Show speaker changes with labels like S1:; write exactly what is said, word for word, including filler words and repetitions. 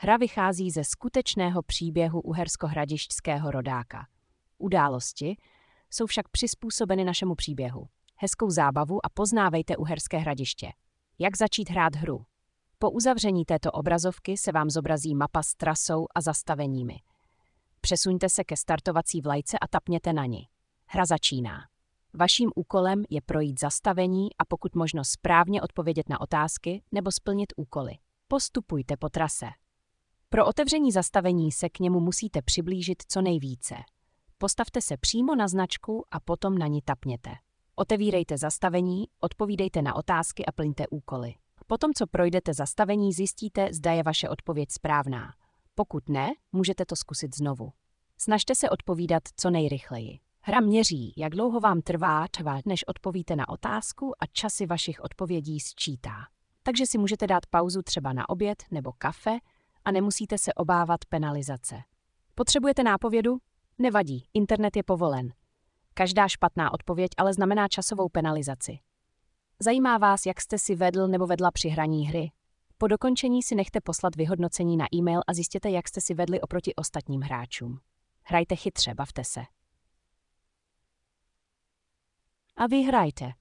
S1: Hra vychází ze skutečného příběhu uherskohradišťského rodáka. Události jsou však přizpůsobeny našemu příběhu. Hezkou zábavu a poznávejte Uherské Hradiště. Jak začít hrát hru? Po uzavření této obrazovky se vám zobrazí mapa s trasou a zastaveními. Přesuňte se ke startovací vlajce a tapněte na ni. Hra začíná. Vaším úkolem je projít zastavení a pokud možno správně odpovědět na otázky nebo splnit úkoly. Postupujte po trase. Pro otevření zastavení se k němu musíte přiblížit co nejvíce. Postavte se přímo na značku a potom na ni tapněte. Otevírejte zastavení, odpovídejte na otázky a plňte úkoly. Potom, co projdete zastavení, zjistíte, zda je vaše odpověď správná. Pokud ne, můžete to zkusit znovu. Snažte se odpovídat co nejrychleji. Hra měří, jak dlouho vám trvá, než odpovíte na otázku a časy vašich odpovědí sčítá. Takže si můžete dát pauzu třeba na oběd nebo kafe a nemusíte se obávat penalizace. Potřebujete nápovědu? Nevadí, internet je povolen. Každá špatná odpověď ale znamená časovou penalizaci. Zajímá vás, jak jste si vedl nebo vedla při hraní hry? Po dokončení si nechte poslat vyhodnocení na e-mail a zjistěte, jak jste si vedli oproti ostatním hráčům. Hrajte chytře, bavte se. A vyhrajte.